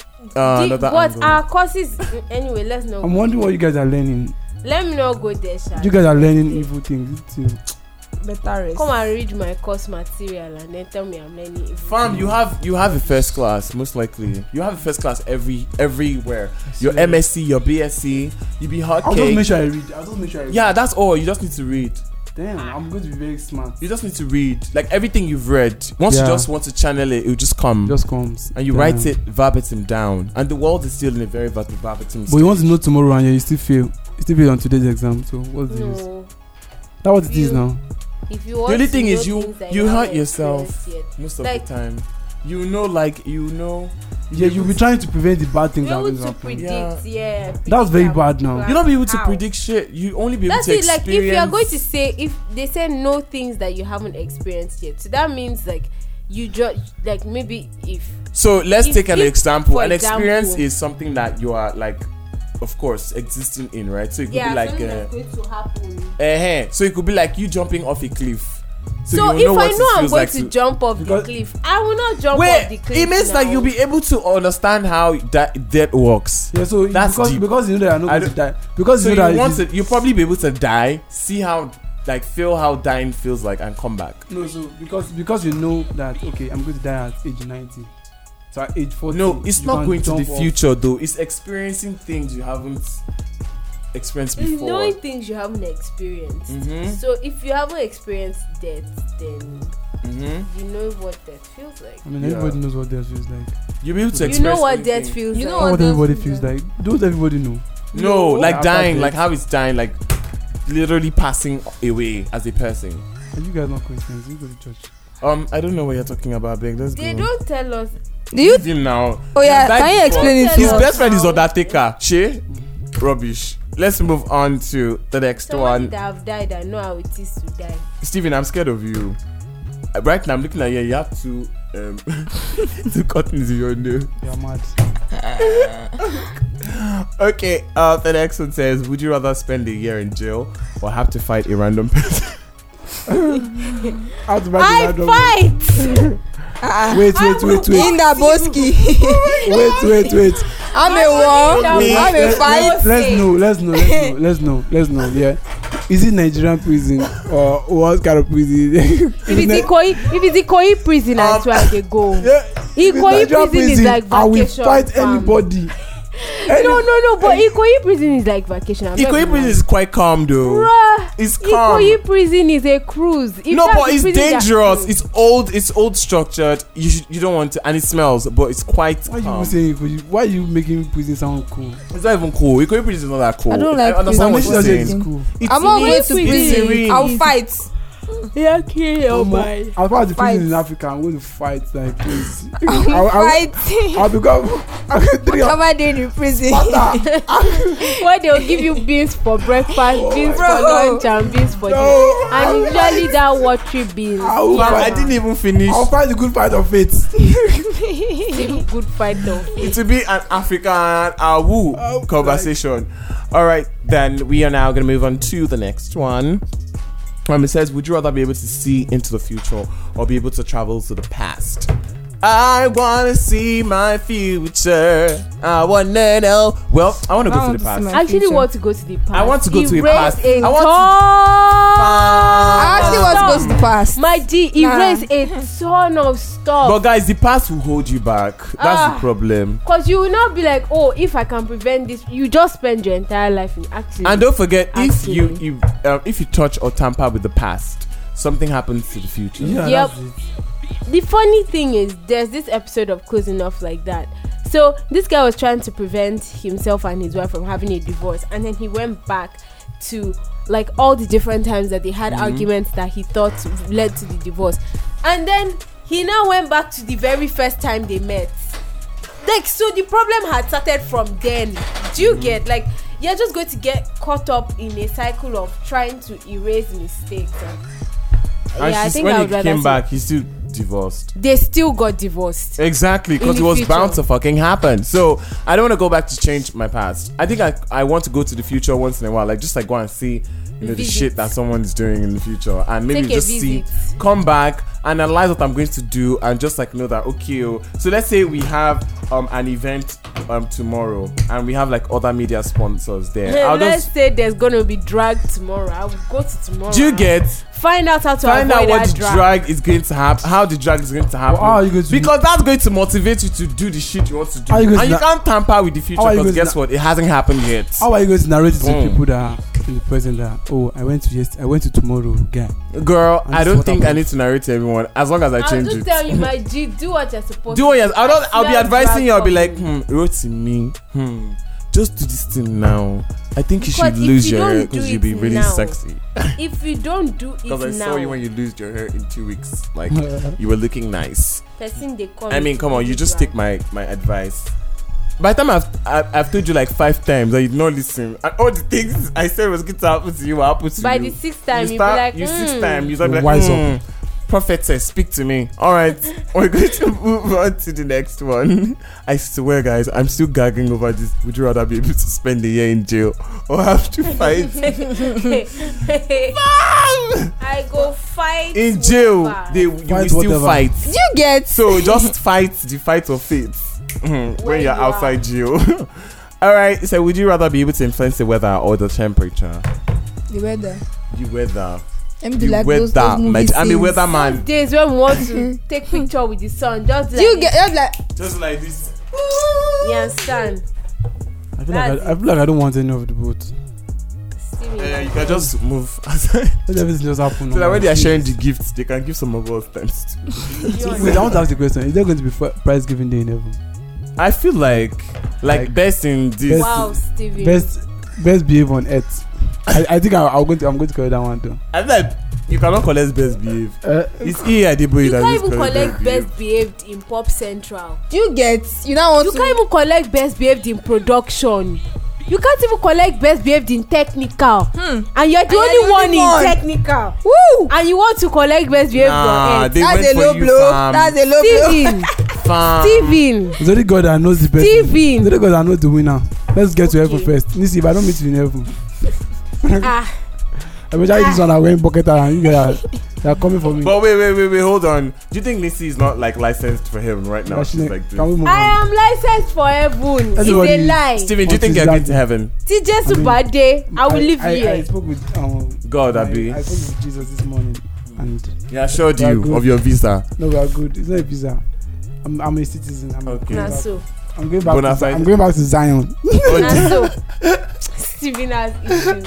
What our courses anyway, let's know. I'm wondering what you guys are learning. Let me not go there, Sha. You guys are learning evil things too. Better rest. Come and read my course material and then tell me I'm learning evil. Fam, you have a first class, most likely. You have a first class everywhere. Your MSc, your BSc, you be hot I'll cake. just make sure I read. Yeah, that's all. You just need to read. Damn, I'm going to be very smart. You just need to read. Like everything you've read. Once you just want to channel it, it will just come. Just comes. And you write it verbatim down. And the world is still in a very verbatim But you want to know tomorrow and you still fail. You still fail on today's exam. So what's the use? That's what it is now. If you The want only to thing know is things that you hurt haven't yourself experienced most of Like- the time. You know. Yeah, you'll be trying to prevent the bad things You're that able will to happen. predict, That's very bad now. You'll not be able to How? predict shit. You only be able That's to it. Like experience. if you are going to say, if they say no things that you haven't experienced yet, so that means like you judge. Like maybe if So let's If- take an if, example. for An experience example- is something that you are like, of course, existing in, right? So it could be like, something that's going to happen. so it could be like you jumping off a cliff. So you'll if what I it know I'm feels going like to jump off the because- cliff, I will not jump off the Wait, cliff. it means that now. you'll be able to understand how that works. Yeah, so That's deep. because you know that I'm not I going to don't- die. Because So you know that you it want is- to, you'll probably be able to die, see how, like, feel how dying feels like, and come back. No, so because you know that okay, I'm going to die at age 90. So at age 40. No, it's you not can going to the jump off. future though. It's experiencing things you haven't experienced It's before. knowing things you haven't experienced. Mhm. So if you haven't experienced death, then Mhm. you know what death feels like. I mean, Yeah. everybody knows what death feels like. You'll be able to You express know what anything. death feels You know like. What death everybody feels feels like. Don't everybody know? No, like After dying, death. like how it's dying, like literally passing away as a person. And you guys not Christians. You go to church. I don't know what you're talking about, Big. Let's They go. don't tell us. Do you? Leave him now. Oh yeah, He died can you before. explain it to His us? best friend is Undertaker. She? Rubbish. Let's move on to the next Somebody one. that have died, I know how it is to die. Steven, I'm scared of you. Right now, I'm looking at you. You have two two cottons in your nose. You're mad. Okay, the next one says, would you rather spend a year in jail or have to fight a random person? How to buy I the random- fight. Wait. In the Boski. Wait. I'm a war. I'm a fight. Let's know. Yeah. Is it Nigerian prison or what kind of prison? If it's Ikoyi prison, that's where they go. Yeah. Ikoyi prison is like I will vacation. fight fam. anybody. No, but Ikoyi prison is like vacation. I'm not Ikoyi gonna prison lie. is quite calm though. Bruh, It's calm. Ikoyi prison is a cruise. If No, that's but the it's prison, that's dangerous. cruise. It's old structured. You don't want to, and it smells, but it's quite Why calm. you saying? Why you making prison sound cool? It's not even cool. Ikoyi prison is not that cool. I don't like understand what prison. you're Prison. saying. It's cool. It's I'm not going to Ikoyi prison. serene. I'll fight. Yeah, kill your boy. As far as the Fight. prison in Africa, I'm going to fight like crazy. I'll fight. I'll become 3 Come on, in the prison. Why they'll give you beans for breakfast, beans for Bro. lunch, and beans for dinner. No. And usually that watery beans. I'll Fam, I fight. didn't even finish. I'll fight the good fight of faith. Good fight though. It will be an African conversation. All right, then we are now going to move on to the next one. It says, would you rather be able to see into the future or be able to travel to the past? I want to see my future. I want to know. Well, I want to go to the past. I actually want to go to the past. I want to go to the past. I actually want to go to the past. My G, erase a ton of stuff. But guys, the past will hold you back. That's the problem. Because you will not be like, oh, if I can prevent this, you just spend your entire life in accident. And don't forget, if you touch or tamper with the past, something happens to the future. Yeah, Yep. that's it. The funny thing is, there's this episode of Close Enough like that. So this guy was trying to prevent himself and his wife from having a divorce, and then he went back to like all the different times that they had arguments that he thought led to the divorce, and then he now went back to the very first time they met. Like, so the problem had started from then. Do you get, like, you're just going to get caught up in a cycle of trying to erase mistakes. And I think when he came back, he's still divorced. They still got divorced. Exactly, because it was bound to fucking happen. So I don't want to go back to change my past. I think I want to go to the future once in a while, like just like go and see the shit that someone's doing in the future, and maybe just see, come back, analyze what I'm going to do, and just like know that okay. So let's say we have an event tomorrow, and we have like other media sponsors there. Let's say there's gonna be drag tomorrow. I will go to tomorrow. Do you get? Find out how to find avoid out what that the drag is going to happen, how the drag is going to happen. Well, how are you going to because that's going to motivate you to do the shit you want to do. And you can't tamper with the future because guess what? It hasn't happened yet. How are you going to narrate it to people that are in the present that I went to tomorrow, guy? Girl, I don't think I need to narrate to everyone as long as I change it. I'll just tell you, my G, do what you're supposed to do. I'll be advising you. I'll be like, wrote to me, just do this thing now. I think you should lose your hair because you'll be really sexy. If you don't do it now, because I saw you when you lose your hair in 2 weeks, like you were looking nice. I mean, come on, you just take my advice. By the time I've told you like 5 times and you don't listen, and all the things I said was going to happen to you will happen to you. By the 6th time, you'll be like, 6th time, you start like, prophetess, speak to me. All right, we're going to move on to the next one. I swear, guys, I'm still gagging over this. Would you rather be able to spend a year in jail or have to fight? I go fight in jail. You will still fight. You get so just fight the fight of fate when you're outside jail. All right. So, would you rather be able to influence the weather or the temperature? The weather. The weather. Let me do like those movies. I'm a weatherman. Some days when we want to take picture with the sun, just like you get just like this. You understand? I feel like I don't want any of the boat. Yeah, you can just move aside. Let everything just happen. So that when they are sharing the gifts, they can give some of us times too. Wait, I want to ask the question: is there going to be prize giving day in heaven? I feel like best in this. Wow, Steven. Best behave on earth. I think I'm going to carry that one too. I feel like you cannot collect best behave. It's Adeboye. You can't even collect best behaved in Pop Central. Do you get? You can't even collect best behaved in production. You can't even collect best behaved in technical. And you're the only one in technical. Woo! And you want to collect best behaved on earth. That's a low blow. That's a low blow. Steven. It's only God that knows the best. Steven. It's only God that knows the winner. Let's get to heaven first. Nisi, if I don't meet you in heaven. I wish I this one I went bucket and you guys are coming for me. But wait, hold on. Do you think Nisi is not like licensed for heaven right now? She's like, I am licensed for heaven. It's a lie. Steven, do you think you're going to heaven? TJ Subade, I will live here. I spoke with God, Abi. I spoke with Jesus this morning, and he assured you of your visa. No, we are good. It's not a visa. I'm a citizen. Okay. I'm going back to Zion. Steven has issues.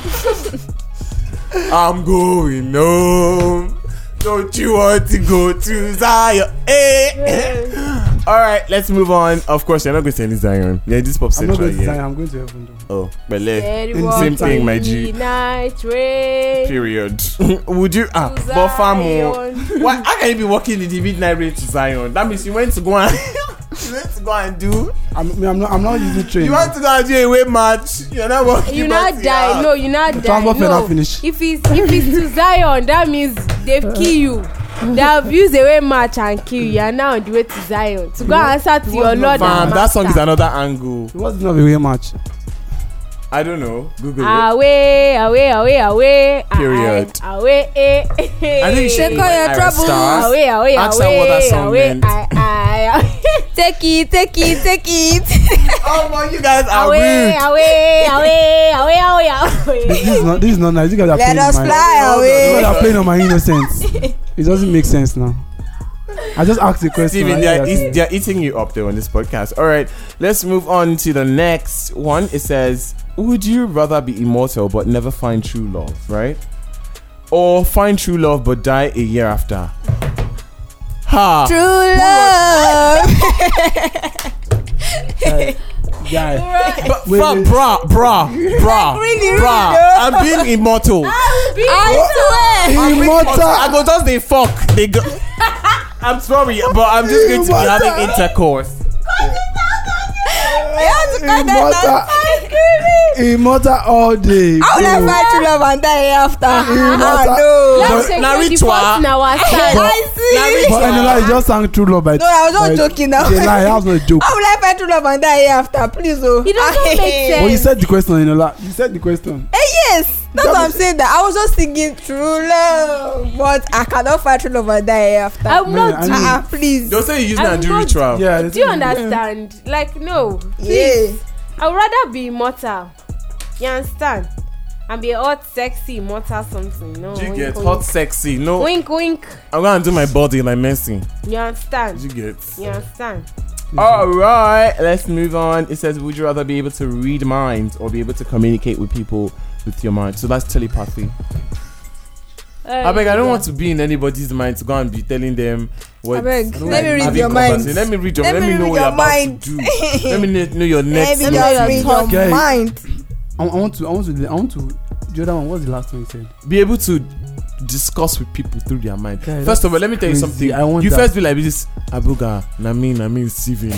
I'm going home. Don't you want to go to Zion? All right, let's move on. Of course, you're not going to any Zion. Yeah, this Pop Central. I'm not going to Zion. I'm going to heaven though. Oh, but same thing, my G. Period. Would you? But far more. Why? How can you be walking in the midnight rain to Zion? That means you went to go and do. I'm not using train. You want to go and do a away match? You're not walking. You not die. No, you not die. No. Finish. If it's to Zion, that means they've killed you. They have used away match and kill you. And now on the way to Zion to go answer to your Lord. That song is another angle. It wasn't a away match. I don't know. Google it. Away. Period. Away. I think you should Take all your troubles. Away. Ask her what that song meant. Take it. Oh my, you guys are Away. This is not nice. You guys are Let playing us on my. fly You away. guys are playing on my innocence. It doesn't make sense now. I just asked the question. Steven, they're eating you up there on this podcast. All right, let's move on to the next one. It says, would you rather be immortal but never find true love, right? Or find true love but die a year after? Ha! True love. Guy. But, Wait. bruh. Really, I'm being immortal. I swear. Immortal. I go just they fuck. They go. I'm sorry, but I'm just going to be having intercourse. Immortal all day. How will I bro. find true love and die after? Immortal. No. Let's take Now 24 in our stand. I see. But Enola, you just sang True Love by. No, I was not joking now. It's a lie. That was not a joke. How will I find true love and die after? Please, oh. It doesn't make sense. But you said the question, Enola. You said the question. Yes, that's what I'm saying. That I was just thinking true love, but I cannot find true love and die after. I'm not I doing. mean- Please. They'll say you use I'm that and do not- ritual. Yeah. Do you understand? Like, no. Yeah. I would rather be immortal. You understand? And be hot, sexy, immortal something. No. You wink, get wink. hot, sexy. No, Wink, wink. I'm gonna do my body like Messi. You understand? You get. You understand? All right, let's move on. It says, would you rather be able to read minds or be able to communicate with people with your mind? So that's telepathy. I beg, I don't want to be in anybody's mind to go and be telling them what. I beg, I don't let me read having your mind. conversation. Let me read your. Let Let me me know read what you're your about mind. to do. Let me know your next. Maybe Let me just know read your your thoughts. mind. I want to. The other one. What's the last one you said? Be able to discuss with people through their mind. Okay, First of all, let me tell you crazy. something. I want You that. first be like this. Abuga, Namin, Steven.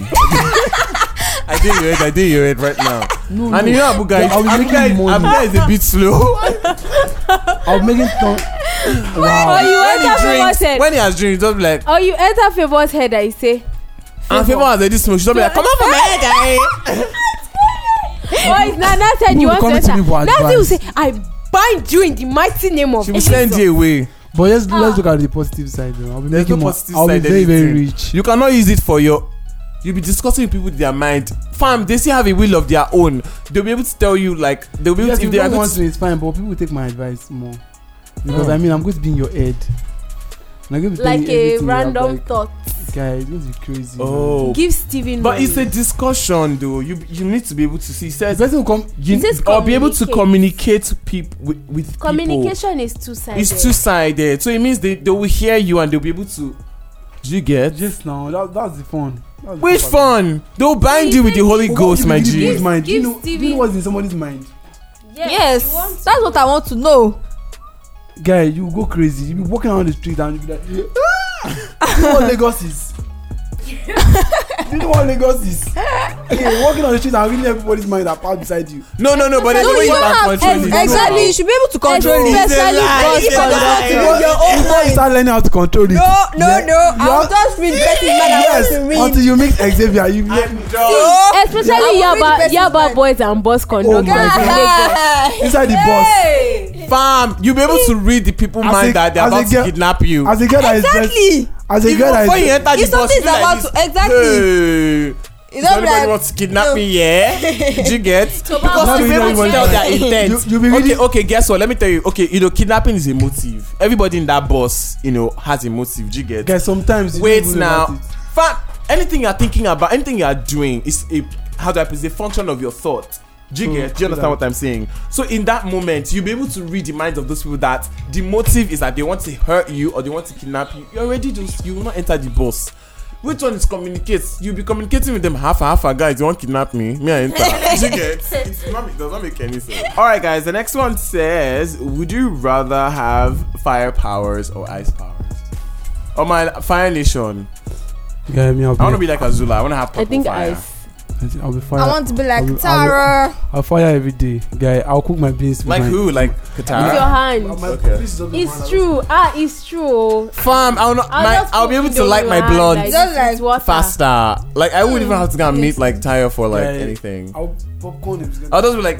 I did your head right now. No, And you know Abuga, I'll be making money. Abuga is a bit slow. I'll make it turn. Or Wow. you when enter he Favor's drinks, head. when he has drinks, just be like, Or you enter Favor's head and you say, and Favor has already smoked. She's just be like, come on from my head, guy. boys, now that said Who you will want come to to me enter. for That's it. You advice? say, I bind you in the mighty name of She will send Jesus. you away. But let's look at the positive side. Though. I'll be There's making no more. positive I'll be side. very very anything. rich. You cannot use it for your. You'll be discussing with people with their mind. Fam, they still have a will of their own. They'll be able to tell you, like, they'll be able Yes, to, if if they are don't going want to. to, it's fine. But people will take my advice more because Oh. I mean I'm going to be in your head. And I'm going to be Like telling you a everything. I'm random like, thought. guy, it's going to be crazy. Oh. Give Steven But money. it's a discussion, though. You need to be able to see. It The says person will come. you, It says or be able to communicate. communicate with people. Communication is two-sided. It's two-sided, so it means they will hear you and they'll be able to. Do you get? Just now, that's the fun. That's the Which part. fun? They'll bind you with the Holy What Ghost, do my you believe in G. people's mind? Do you give know Stevie- what's in somebody's mind? Yes, you want that's what I want to know. Guy, you go crazy. You be walking around the street and you be like, you know what Lagos is? You know what Lagos is? Okay, walking on the street and reading everybody's mind that pass beside you. No, but there's No, no way you you don't can have control it. exactly. You should be able to control it. Especially bus If I don't want to conductor. read your own Before you mind. start learning how to control it. No. Yeah. I'll just read person's mind. I Yes, want to read. until you meet Xavier, you I'm No. done. Especially I will read Yaba, person's Yaba mind. boys and bus Oh conductors. my God. Inside the bus. Fam, you'll be able to read the people As mind a- that they're as a about to girl- kidnap you. As a girl that is dressed, Exactly. as a Even girl that before you is enter the If bus, something's you be like about this, to exactly. Hey, It's does not anybody like want to kidnap no. me? Yeah, did you get? So Because now you we be know able to what tell you their are. intent. You be Okay, reading- okay. Guess what? Let me tell you. Okay, kidnapping is a motive. Everybody in that bus, has a motive. Do you get? guys, sometimes you Wait don't even now, know about it. fam. Anything you're thinking about, anything you are doing is a a function of your thought. Do you True, get? Do you understand true what I'm saying? So in that moment, you'll be able to read the minds of those people that the motive is that they want to hurt you or they want to kidnap you. You already just you will not enter the bus. Which one is communicate? You'll be communicating with them half guys. You want to kidnap me? Me I enter. Do you get? It does not make any sense. All right, guys. The next one says, would you rather have fire powers or ice powers? Oh my Fire Nation. Guy, me, I want to be like Azula. I want to have purple I think fire. ice. I'll be fire. I want to be like I'll be- Tara. I'll fire every day, guy. I'll cook my beans. with Like my- who? Like With your Katara? hand. Okay. It's true. It's true. Fam, I'll be able to light my blood Just like water. faster. Like I wouldn't even have to go and meet like Tyre for like Yeah. anything. I'll popcorn it. I'll just be like,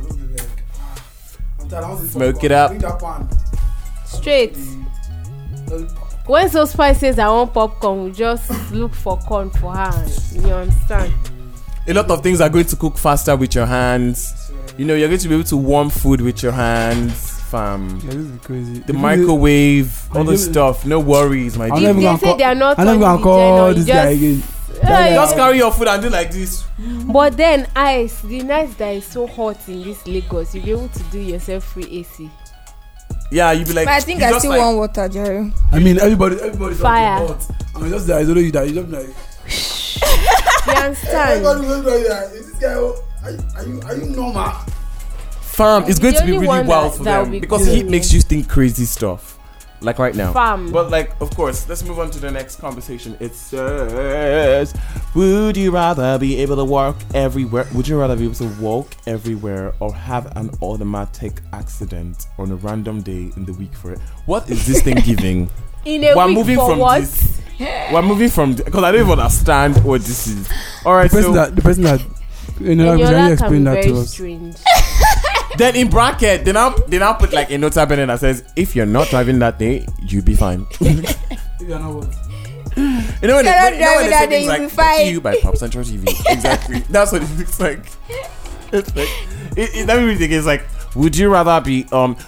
smoke it up. Straight. When so spice says I want popcorn, we just look for corn for her. You understand? A lot of things are going to cook faster with your hands. You know, you're going to be able to warm food with your hands, fam. Yeah, this is crazy. The microwave, all the stuff. No worries, my I'll dear. never If go they and say call- they are not I'm never gonna on call the this channel, guy just- again. Hey. Just carry your food and do like this. But then the nights that is so hot in this Lagos, you'll be able to do yourself free AC. Yeah, you be like. But I think you I just still like, want water, Jerry. I mean, everybody's Fire. hot. I mean, just that it's only you that you just like. You understand? Is this guy? Are you normal? Fam, it's The going to be only really one wild that- for that them will be because good. heat makes you think crazy stuff. Like right now. Fam. But like, of course, let's move on to the next conversation. It says, would you rather be able to walk everywhere? Would you rather be able to walk everywhere or have an automatic accident on a random day in the week for it? What is this thing giving? In a We're week moving for from what? this. We're moving from because I don't even understand what this is. All right, The person so that you know, And your can you life can explain be that to very us? strange. then in bracket, they now put like a nota bene that says, if you're not driving that day, you'll be fine. If you're not what? You know when You're not when driving they say that day, things you'll like be "Fuck fine." you" by Pop Central TV. Exactly. That's what it looks like. It's like let me read it again. It's like, would you rather be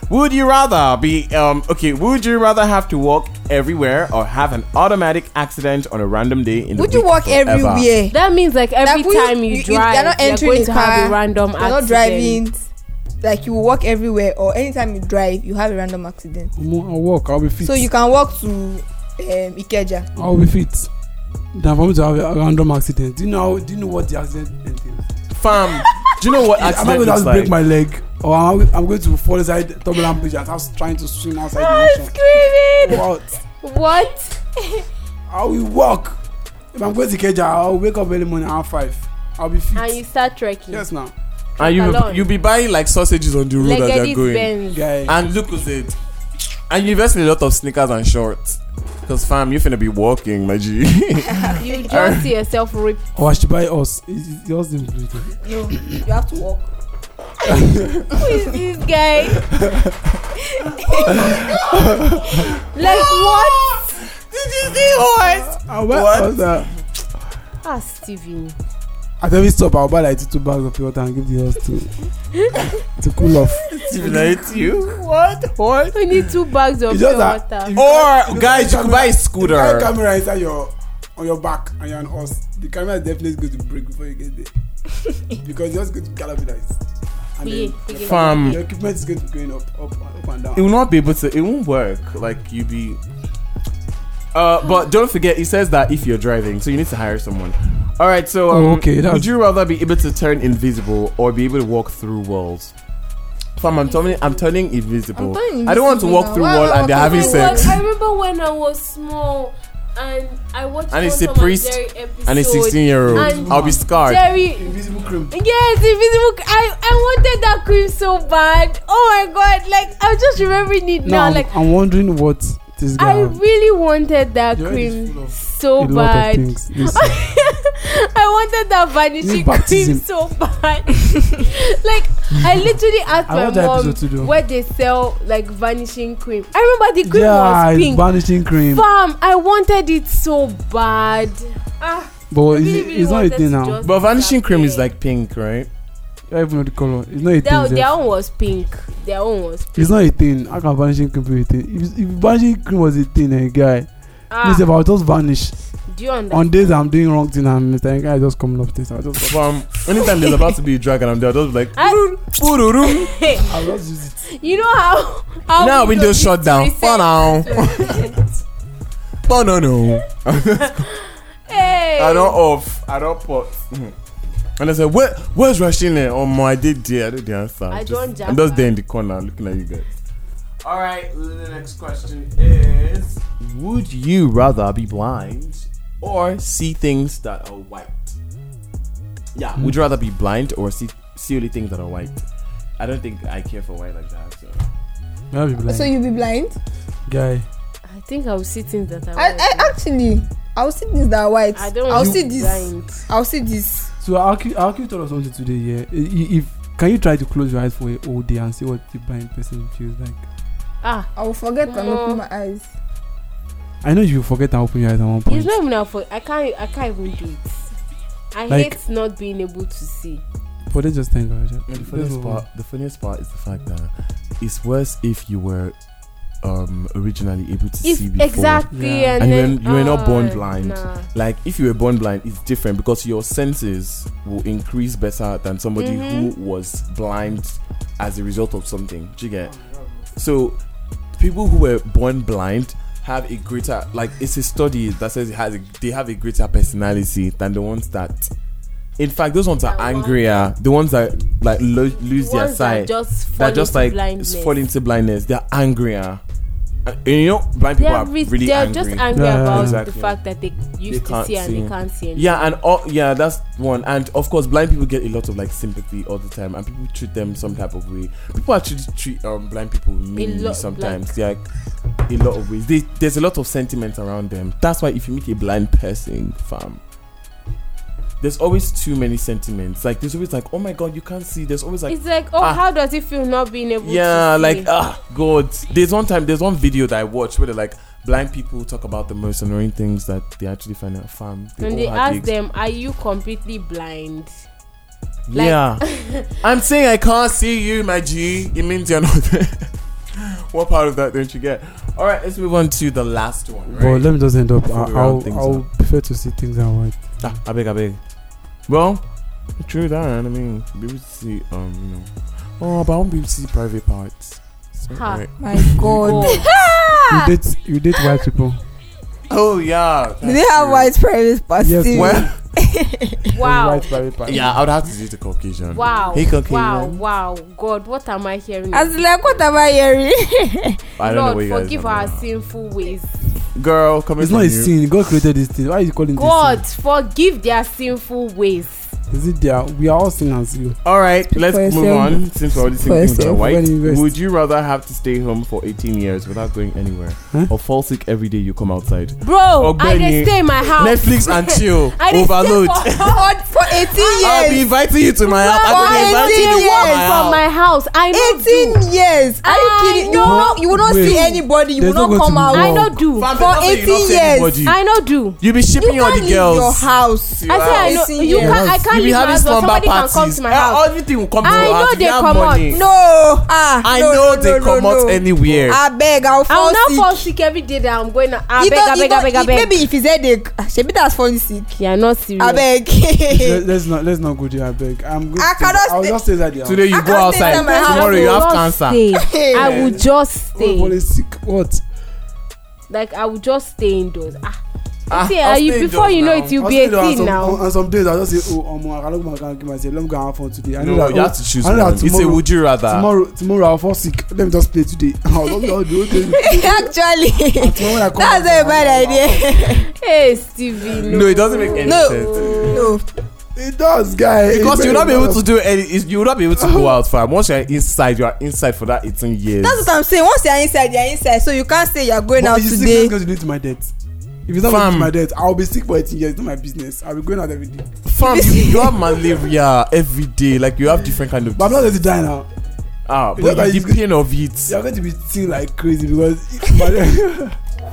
would you rather have to walk everywhere or have an automatic accident on a random day in the Would week you walk forever? everywhere? That means like every Like, will time you you're drive, not you're entering going a to have car, a random You're accident. not driving. Like you walk everywhere, or anytime you drive, you have a random accident. I'll walk. I'll be fit. So you can walk to Ikeja. I'll be fit. Then for me to have a random accident. Do you know what the accident entails? Fam, do you know what Am I accident going to looks just like? break my leg, or I'm going to fall inside turbulent bridge and start trying to swim outside the ocean? Screaming! What? What? I will walk. If I'm going to Keja, I'll wake up early morning around 5. I'll be fit. And you start trekking. Yes, now. And Alone. you'll be buying like sausages on the road as Leggedy you're going. Benz. Guy. And look at it. And you invest in a lot of sneakers and shorts. Because fam, you're finna be walking, my G. You just see yourself rip. Or I should buy us. It's just the No, you have to walk. Who is this guy? Like what? Did you see horse? What? Steven. At every stop, I'll buy like 2 bags of water and give the horse to cool off. Stimulate you? What? What? We need 2 bags of It's pure just that water. if Or guys, you could buy a If you scooter. have a camera inside on your back and you're on horse, the camera is definitely going to break before you get there. Because you're just going to galvanize. And Yeah, then yeah. Fam, your equipment is going to be going up and down. it will not be able to. It won't work. Like you be. But don't forget, it says that if you're driving, so you need to hire someone. All right, so okay, would you rather be able to turn invisible or be able to walk through walls? Fam, I'm turning invisible. I'm turning I don't want to invisible walk now. through Why wall am I and they're walking having through wall? sex. I remember when I was small and I watched And it's one a Tom priest Jerry episode. And a 16-year-old. And I'll be scarred. Jerry, Invisible cream. yes, invisible. I wanted that cream so bad. Oh my god! Like I'm just remembering it now. Like I'm wondering what this guy I really wanted that Jerry is cream full of so a lot of bad. things. Listen. I wanted that vanishing Need cream baptism. so bad. Like I literally asked I my want that mom episode too, though. where they sell like vanishing cream. I remember the cream Yeah, was it's pink. vanishing cream. Fam, I wanted it so bad. But Really, really it's not a wanted thing to now. just But vanishing cream is disappear. like pink, right? I don't even know the color. It's not a thing. Their sef. own was pink. Their own was pink. It's not a thing. How can vanishing cream be a thing? If vanishing cream was a thing, guy, listen, I'll just vanish. Do you understand? On days I'm doing wrong thing and Mr. Guy just coming up this. I'll just Anytime there's about to be a drag and I'm there, I'll just be like, Hey, I'll just use it. you know how now we Windows go shut to down. reset- For now. Oh no. Hey. I don't off. I don't put. And I said, where's Rashina? Oh my, I did the answer. I don't I'm just there in the corner looking at you guys. All right, the next question is: would you rather be blind or see things that are white? Yeah. Would you rather be blind or see only things that are white? I don't think I care for white like that. So. I'll be blind. So you be blind? Guy. I think I will see things that are I white. actually, I'll see things that are white. I don't I'll want see to be this. blind. I'll see this. So I'll keep tell us something today. Yeah. If can you try to close your eyes for a whole day and see what the blind person feels like? Ah, I will forget and open my eyes. I know you forget and open your eyes at one point. it's not even now for. I can't even do it. I Like- hate not being able to see. But they just thank God. And the funniest part is the fact that it's worse if you were originally able to see before. Exactly, Yeah. and And then you were not born blind. Nah. Like if you were born blind, it's different because your senses will increase better than somebody who was blind as a result of something. Do you get? So people who were born blind have a greater, like it's a study that says they have a greater personality than the ones that. In fact, those ones are angrier. The ones that like lose their Ones sight, that just like blindness. fall into blindness. They're angrier. And you know, blind people are really they're angry. just angry Yeah, about exactly. the fact that they used to can't see and see. they can't see anymore. Yeah, and that's one. And of course, blind people get a lot of like sympathy all the time, and people treat them some type of way. People actually treat blind people meanly sometimes. Like a lot of ways. There's a lot of sentiment around them. That's why if you meet a blind person, fam, there's always too many sentiments. Like there's always like, oh my god, you can't see. There's always like, It's like, how does it feel not being able to see? like god. There's one video that I watched where they're like blind people talk about the most annoying things that they actually find out. Fam, and all they had ask gigs. them, are you completely blind? Like- Yeah. I'm saying I can't see you, my G. It means you're not there. What part of that don't you get? All right, let's move on to the last one. Right? But let me just end up. Before we round things I'll up. prefer to see things that are white. I beg. Well, true that. I mean, be able to see, but I won't be able to see private parts. So, Ha. right. My God. You date white people. Oh yeah. Do they have white private parts? Yes, too? Well, Wow. White private party. yeah, I would have to see the Caucasian. Wow. Hey, Caucasian. Wow. God, what am I hearing? I was like, what am I hearing? I don't know Lord, what you guys forgive are our about. sinful ways. Girl, coming It's from not a you. sin. God created this thing. Why are you calling God, this forgive their sinful ways. sin? Is it there? We are all sinners. You. All right, let's move yourself. on. Since we're already For saying things are yourself, white, when you invest. would you rather have to stay home for 18 years without going anywhere, Huh? or fall sick every day you come outside? Bro, I Ogbeni, dey stay in my house. Netflix and chill, I dey overload. stay For 18 I'll be years. inviting you to my house. For I'll be inviting 18 you to years my from my house. house. I know 18 years. Are you I kidding? know. You will not Wait. see anybody. You will There's not not going come to be out. I war. know do. Fam, For there's nothing you not 18 see years. anybody. I know do. You be shipping You all can't the leave girls. your house. I say I know. 18 You years. can. I can't You be leave my having house, but slumber somebody can come parties. to my house. Everything will come to I your know house. If they you have come out. money. No. I no, know no, they no, come no, out no. anywhere. I beg. I'll I fall will not sick. fall sick every day that I'm going. I You beg. don't- I you beg. don't- I beg. I beg. Maybe if he's headache, maybe that's falling sick. Yeah, not serious. I beg. Let's not go there. I beg. I'm good. I cannot I'll stay- just stay that there. Today you I go can't stay outside. in my house. Tomorrow you I will have just cancer. stay. I will just Everybody stay. sick. What? Like I will just stay indoors. See, I'll you stay before you know indoors it, you'll I'll be stay there 18 on now. On some days, I'll just say, I cannot give myself. Let me go and have fun today. I know No, that. you have to choose I know one. that It's a tomorrow. would you rather. Tomorrow I'll fall sick. Let me just play today. I'll do it today. Actually, Tomorrow when I come that's back, a bad idea. Hey, Stevie. No, it doesn't make any No. sense. No. It does, guy. Because you'll not be able to do any. You will not be able to go out, fam. Once you're inside, you are inside for that 18 years. That's what I'm saying. Once you're inside. So you can't say you're going out But it's today. because you need to my debt. If it's not Fam. to my debt, I'll be sick for 18 years. It's not my business. I'll be going out every day. Fam, you have malaria every day. Like you have different kind of. But I'm not going to die now. But It's not like the it's pain of it. You're going to be seen like crazy because you're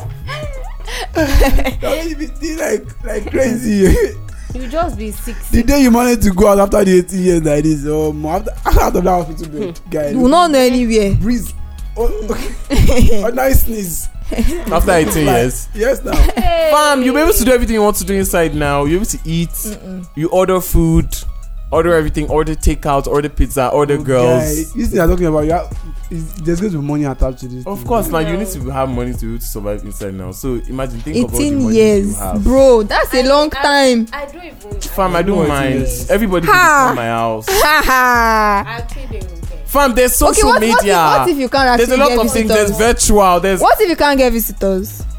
going to be seen like crazy. You just be 6. The day you manage to go out after the 18 years like this, after that hospital bed, guy. You will not know anywhere. Breeze. A nice sneeze. After 18 years. Yes, now. Fam, you'll be able to do everything you want to do inside now. You're able to eat. You order food. Order everything. Order takeout. Order pizza. Order girls. Guy, this thing you're talking about, there's going to be money attached to this. Of thing. course, now you need to have money to survive inside now. So imagine, think of all the 18 money years, you have. bro. That's a long time. I don't even. Fam, I don't No, mind. yes. Everybody can Ha. come to my house. Haha. I actually don't even care. Fam, there's Okay, social what media. if you can't There's actually a lot get of things. There's visitors? virtual. There's What if you can't get visitors?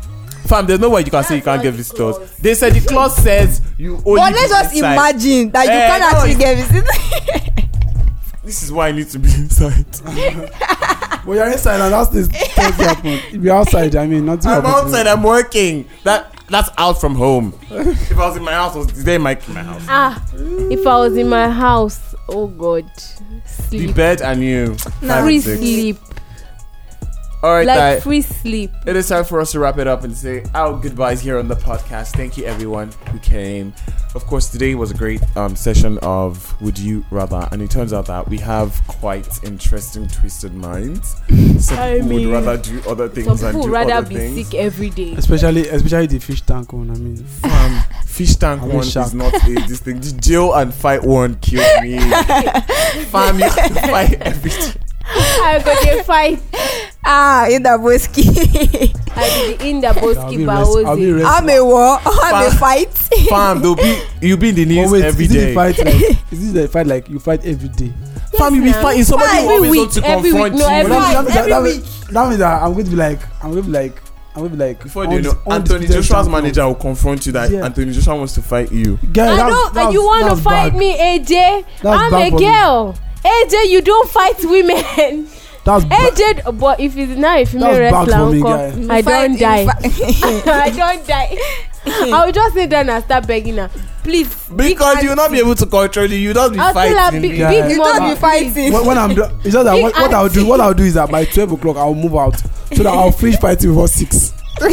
Fam, there's no way you can say you can't get visitors. They said the clause says you only. But let's just inside. imagine that you can't no, actually get visitors. This is why I need to be inside. But you're inside and that's the thing happen. If you're outside, I mean, nothing I'm happens. outside. I'm working. That's out from home. If I was in my house, I was today in my house. If I was in my house, oh God, The sleep, bed and you. free sleep, All right, like guys. free sleep. It is time for us to wrap it up and say our goodbyes here on the podcast. Thank you, everyone who came. Of course, today was a great session of Would You Rather, and it turns out that we have quite interesting, twisted minds. Some people would rather do other things Some than people do would rather other be things. sick every day. Especially the fish tank one. I mean, Fish tank I one wish is shark. not this thing. The jail and fight one killed me. Fam, you have to fight everything. I got a fight. In the boski. I be in the Boski I'll be Baozi. I'm a war. I'm a fight. Fam, you'll be in the news every is it day. the fight like, is this the fight like you fight every day? Fam, you be now. fighting somebody who Every always week, wants to every confront week, no, you. every week. That means that I'm going to be like Before they know, Anthony Joshua's manager will confront you that Yeah. Anthony Joshua wants to fight you. Guy, And you want to fight me, AJ? I'm a bad for me. girl. AJ, you don't fight women. That's bad. AJ, but if it's now a female That's bad wrestler, for me, uncle, guy. I don't die. I don't die. I will just sit down and start begging her, please. Because you will not be able to control you. You don't be I'll tell her fighting. big, Yeah. big You mom, don't be fighting. When I'm done, it's just that Big what I'll do is that by 12 o'clock I'll move out so that I'll finish fighting before 6. I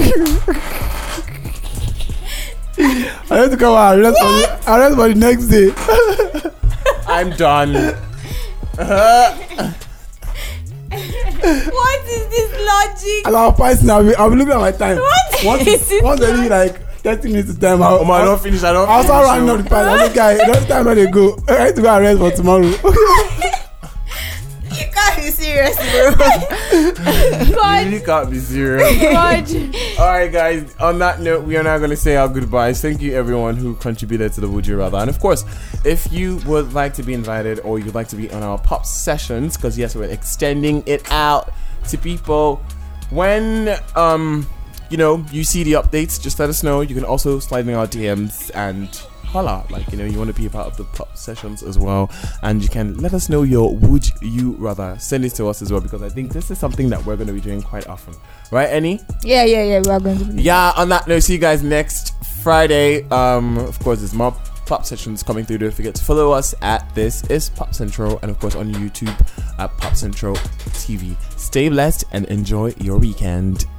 have to come out and rest for the next day. I'm done. What is this logic? And I'll fight now. I'll be looking at my time. What is it Once I leave like 30 minutes to time, Oh my, I don't finish. I don't I'll start finish. running up the fight. I say, guy, don't time when they go. I have to go and rest for tomorrow. You can't be serious, bro. You really can't be serious. God. Alright guys, on that note, we are now going to say our goodbyes. Thank you everyone who contributed to the Would You Rather. And of course, if you would like to be invited or you'd like to be on our pop sessions, because yes, we're extending it out to people. When you see the updates, just let us know. You can also slide in our DMs and holla, you want to be a part of the pop sessions as well, and you can let us know your Would You Rather. Send it to us as well, because I think this is something that we're going to be doing quite often, right, Annie? Yeah. We are going to be. Yeah, on that note, see you guys next Friday. Of course, there's more pop sessions coming through. Don't forget to follow us at This Is Pop Central, and of course on YouTube at Pop Central TV. Stay blessed and enjoy your weekend.